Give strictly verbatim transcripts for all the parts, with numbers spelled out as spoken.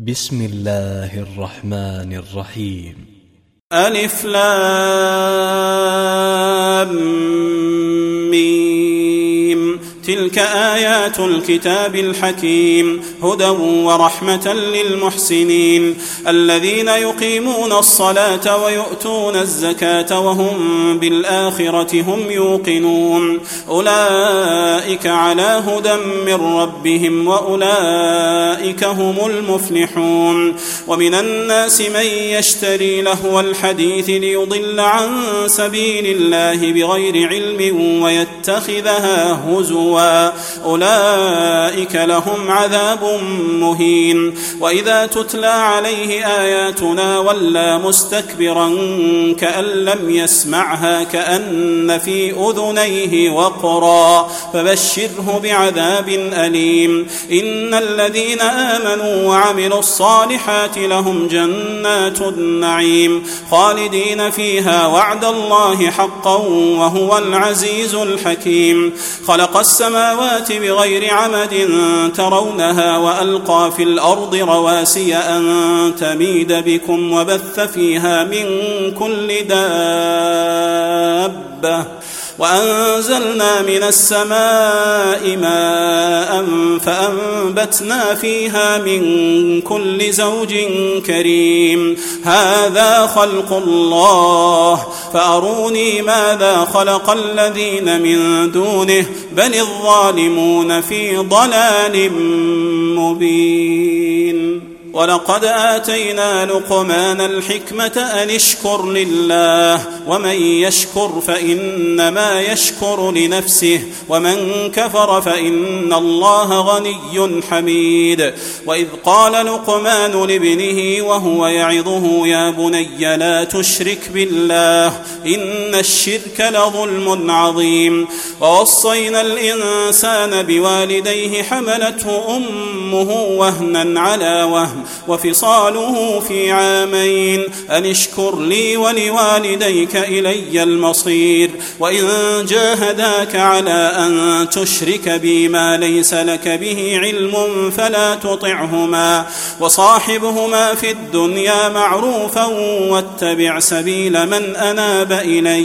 بسم الله الرحمن الرحيم. ألف لام ميم. تلك آيات الكتاب الحكيم هدى ورحمة للمحسنين الذين يقيمون الصلاة ويؤتون الزكاة وهم بالآخرة هم يوقنون أولئك على هدى من ربهم وأولئك هم المفلحون. ومن الناس من يشتري لهو الحديث ليضل عن سبيل الله بغير علم ويتخذها هزوا أولئك لهم عذاب مهين. وإذا تتلى عليه آياتنا ولى مستكبرا كأن لم يسمعها كأن في أذنيه وقرا فبشره بعذاب أليم. إن الذين آمنوا وعملوا الصالحات لهم جنات النعيم خالدين فيها وعد الله حقا وهو العزيز الحكيم. خلق السماوات بغير عمد ترونها وألقى في الأرض رواسي أن تميد بكم وبث فيها من كل دابة وأنزلنا من السماء ماء فأنبتنا فيها من كل زوج كريم. هذا خلق الله فأروني ماذا خلق الذين من دونه بل الظالمون في ضلال مبين. ولقد آتينا لقمان الحكمة أن اشكر لله ومن يشكر فإنما يشكر لنفسه ومن كفر فإن الله غني حميد. وإذ قال لقمان لابنه وهو يعظه يا بني لا تشرك بالله إن الشرك لظلم عظيم. ووصينا الإنسان بوالديه حملته أمه وهنا على وهن وفصاله في عامين أن اشكر لي ولوالديك إلي المصير. وإن جاهداك على أن تشرك بي ما ليس لك به علم فلا تطعهما وصاحبهما في الدنيا معروفا واتبع سبيل من أناب إلي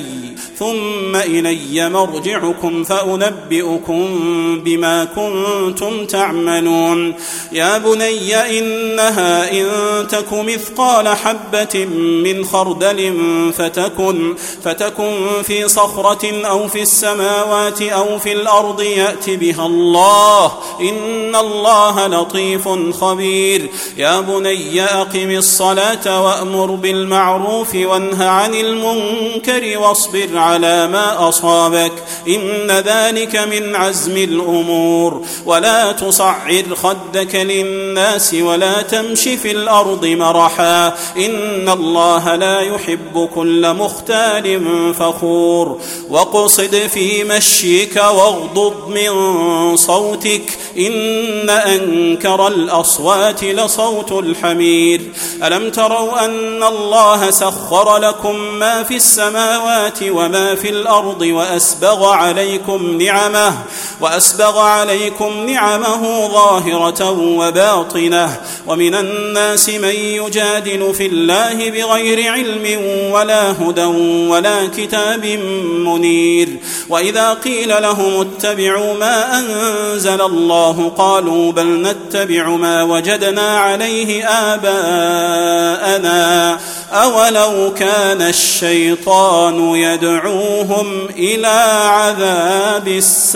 ثم إلي مرجعكم فأنبئكم بما كنتم تعملون. يا بني إنها إن تك مثقال حبة من خردل فتكن, فتكن في صخرة أو في السماوات أو في الأرض يأت بها الله إن الله لطيف خبير. يا بني أقم الصلاة وأمر بالمعروف وانه عن المنكر واصبر على ما أصابك إن ذلك من عزم الأمور. ولا تصعر خدك للناس ولا تمشي في الأرض مرحا إن الله لا يحب كل مختال فخور. واقصد في مشيك واغضض من صوتك إن أنكر الأصوات لصوت الحمير. ألم تروا أن الله سخر لكم ما في السماوات وما في الأرض وأسبغ عليكم نعمه وأسبغ عليكم نعمه ظاهرة وباطنة. ومن الناس من يجادل في الله بغير علم ولا هدى ولا كتاب منير. وإذا قيل لهم اتبعوا ما أنزل الله قالوا بل نتبع ما وجدنا عليه آباءنا أولو كان الشيطان يدعوهم إلى عذاب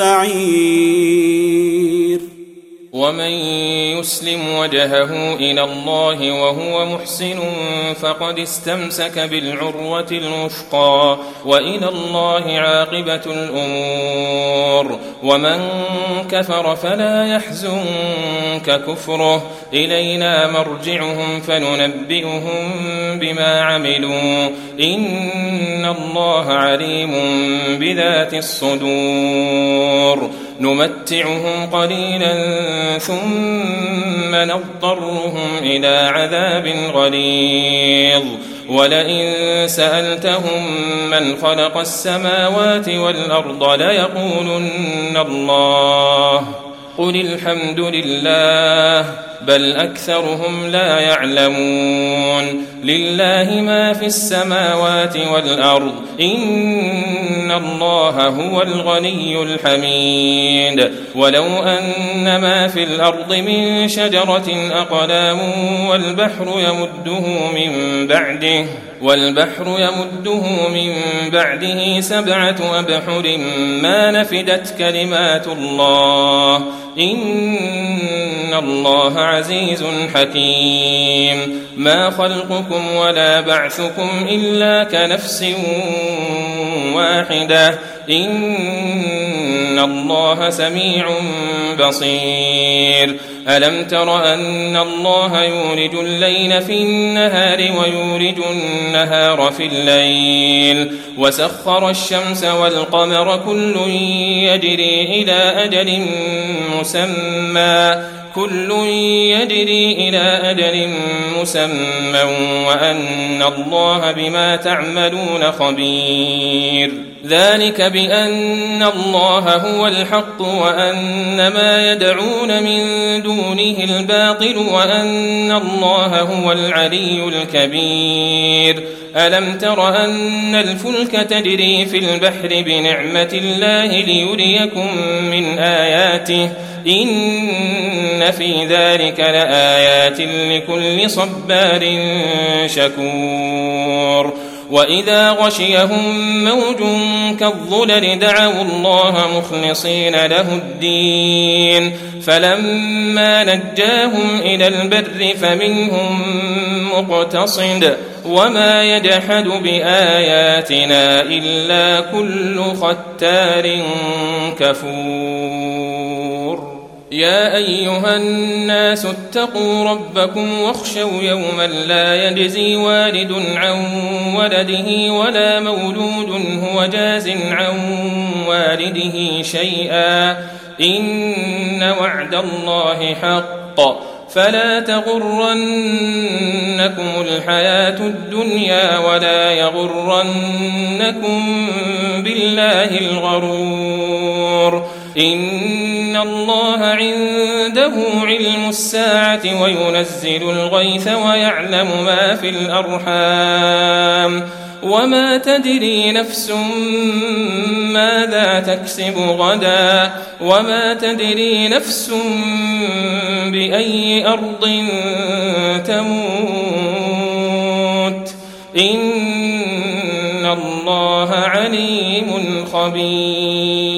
السعير. ومن يسلم وجهه إلى الله وهو محسن فقد استمسك بالعروة الوثقى وإلى الله عاقبة الأمور. ومن كفر فلا يحزنك كفره إلينا مرجعهم فننبئهم بما عملوا إن الله عليم بذات الصدور. نمتعهم قليلا ثم نضطرهم إلى عذاب غليظ. ولئن سألتهم من خلق السماوات والأرض ليقولن الله قل الحمد لله بل أكثرهم لا يعلمون لله ما في السماوات والأرض إن الله هو الغني الحميد ولو أن ما في الأرض من شجرة أقلام والبحر يمده من بعده والبحر يمده من بعده سبعة أبحر ما نفدت كلمات الله إن الله عزيز حكيم ما خلقكم ولا بعثكم إلا كنفس واحدة إن الله سميع بصير ألم تر أن الله يولج الليل في النهار ويولج النهار في الليل وسخر الشمس والقمر كل يجري إلى أجل مسمى كل يجري إلى أجل مسمى وأن الله بما تعملون خبير ذلك بأن الله هو الحق وأن ما يدعون من دونه الباطل وأن الله هو العلي الكبير ألم تر أن الفلك تجري في البحر بنعمة الله ليريكم من آياته إن في ذلك لآيات لكل صبار شكور وإذا غشيهم موج كالظلل دعوا الله مخلصين له الدين فلما نجاهم إلى البر فمنهم مقتصد وما يجحد بآياتنا إلا كل ختار كفور يا أيها الناس اتقوا ربكم واخشوا يوما لا يجزي والد عن ولده ولا مولود هو جاز عن والده شيئا إن وعد الله حق فلا تغرنكم الحياة الدنيا ولا يغرنكم بالله الغرور إن الله عنده علم الساعة وينزل الغيث ويعلم ما في الأرحام وما تدري نفس ماذا تكسب غدا وما تدري نفس بأي أرض تموت إن الله عليم خبير